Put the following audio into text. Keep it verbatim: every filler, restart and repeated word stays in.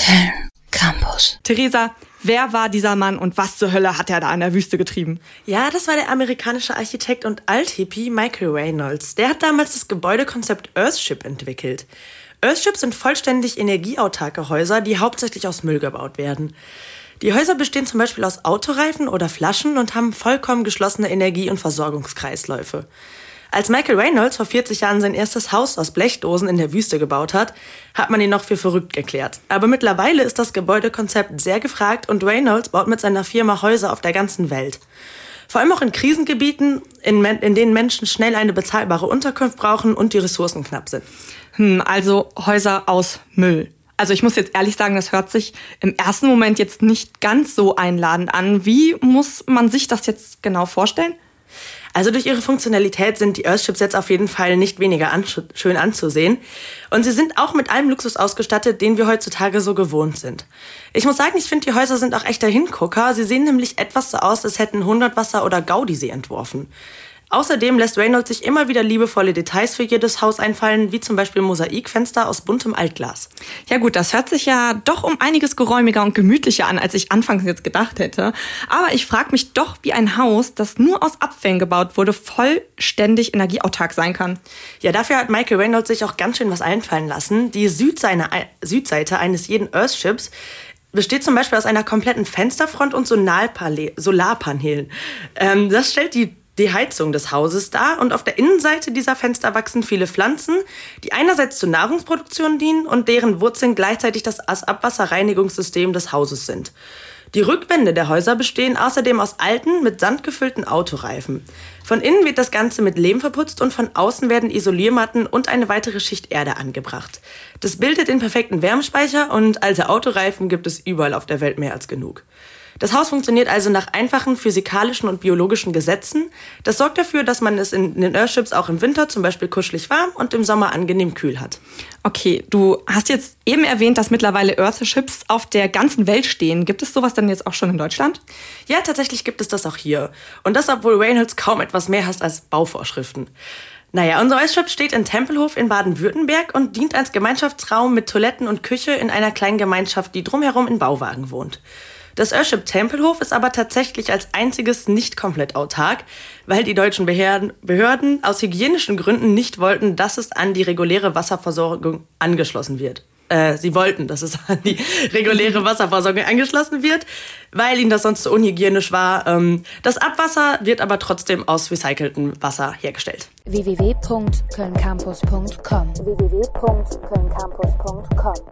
Köln Campus. Theresa, wer war dieser Mann und was zur Hölle hat er da in der Wüste getrieben? Ja, das war der amerikanische Architekt und Alt-Hippie Michael Reynolds. Der hat damals das Gebäudekonzept Earthship entwickelt. Earthship sind vollständig energieautarke Häuser, die hauptsächlich aus Müll gebaut werden. Die Häuser bestehen zum Beispiel aus Autoreifen oder Flaschen und haben vollkommen geschlossene Energie- und Versorgungskreisläufe. Als Michael Reynolds vor vierzig Jahren sein erstes Haus aus Blechdosen in der Wüste gebaut hat, hat man ihn noch für verrückt erklärt. Aber mittlerweile ist das Gebäudekonzept sehr gefragt und Reynolds baut mit seiner Firma Häuser auf der ganzen Welt. Vor allem auch in Krisengebieten, in, in denen Menschen schnell eine bezahlbare Unterkunft brauchen und die Ressourcen knapp sind. Hm, also Häuser aus Müll. Also ich muss jetzt ehrlich sagen, das hört sich im ersten Moment jetzt nicht ganz so einladend an. Wie muss man sich das jetzt genau vorstellen? Also durch ihre Funktionalität sind die Earthships jetzt auf jeden Fall nicht weniger ansch- schön anzusehen. Und sie sind auch mit allem Luxus ausgestattet, den wir heutzutage so gewohnt sind. Ich muss sagen, ich finde, die Häuser sind auch echter Hingucker. Sie sehen nämlich etwas so aus, als hätten Hundertwasser oder Gaudi sie entworfen. Außerdem lässt Reynolds sich immer wieder liebevolle Details für jedes Haus einfallen, wie zum Beispiel Mosaikfenster aus buntem Altglas. Ja gut, das hört sich ja doch um einiges geräumiger und gemütlicher an, als ich anfangs jetzt gedacht hätte. Aber ich frage mich doch, wie ein Haus, das nur aus Abfällen gebaut wurde, vollständig energieautark sein kann. Ja, dafür hat Michael Reynolds sich auch ganz schön was einfallen lassen. Die Südseite, Südseite eines jeden Earthships besteht zum Beispiel aus einer kompletten Fensterfront und Solarpaneelen. Ähm, das stellt die die Heizung des Hauses dar und auf der Innenseite dieser Fenster wachsen viele Pflanzen, die einerseits zur Nahrungsproduktion dienen und deren Wurzeln gleichzeitig das Abwasserreinigungssystem des Hauses sind. Die Rückwände der Häuser bestehen außerdem aus alten, mit Sand gefüllten Autoreifen. Von innen wird das Ganze mit Lehm verputzt und von außen werden Isoliermatten und eine weitere Schicht Erde angebracht. Das bildet den perfekten Wärmespeicher und alte Autoreifen gibt es überall auf der Welt mehr als genug. Das Haus funktioniert also nach einfachen physikalischen und biologischen Gesetzen. Das sorgt dafür, dass man es in den Earthships auch im Winter zum Beispiel kuschelig warm und im Sommer angenehm kühl hat. Okay, du hast jetzt eben erwähnt, dass mittlerweile Earthships auf der ganzen Welt stehen. Gibt es sowas denn jetzt auch schon in Deutschland? Ja, tatsächlich gibt es das auch hier. Und das, obwohl Reynolds kaum etwas mehr hasst als Bauvorschriften. Naja, unser Earthship steht in Tempelhof in Baden-Württemberg und dient als Gemeinschaftsraum mit Toiletten und Küche in einer kleinen Gemeinschaft, die drumherum in Bauwagen wohnt. Das Earthship Tempelhof ist aber tatsächlich als einziges nicht komplett autark, weil die deutschen Behörden, Behörden aus hygienischen Gründen nicht wollten, dass es an die reguläre Wasserversorgung angeschlossen wird. Äh, sie wollten, dass es an die reguläre Wasserversorgung angeschlossen wird, weil ihnen das sonst so unhygienisch war. Ähm, das Abwasser wird aber trotzdem aus recyceltem Wasser hergestellt. w w w punkt köln campus punkt com w w w punkt köln campus punkt com